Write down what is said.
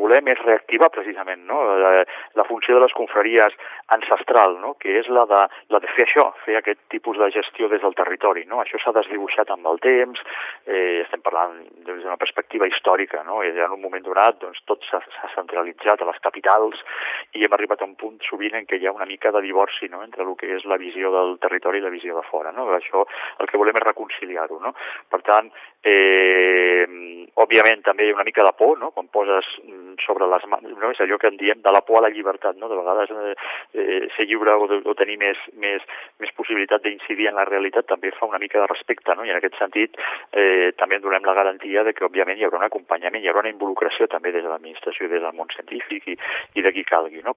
volem és reactivar precisament, no?, la funció de les confraries ancestral, no?, que és la de fer això, fer aquest tipus de gestió des del territori, no? Això s'ha desdibuixat amb el temps, estem parlant des d'una perspectiva històrica, no?, i en un moment donat doncs, tot s'ha centralitzat a les capitals i hem arribat a un punt sovint en què hi ha una mica de divorci, no?, entre el que és la visió del territori i la visió de fora, no? Això el que volem és reconciliar-ho, no? Per tant, òbviament també hi ha una mica de por, no?, quan poses sobre les mans, no?, és allò que en diem de la por a la llibertat, no? De vegades ser lliure o tenir més possibilitat d'incidir en la realitat també fa una mica de respecte, no? I en aquest sentit també donem la garantia de que òbviament hi haurà un acompanyament, hi haurà una involucració també des de l'administració i des del món científic i de qui calgui, no?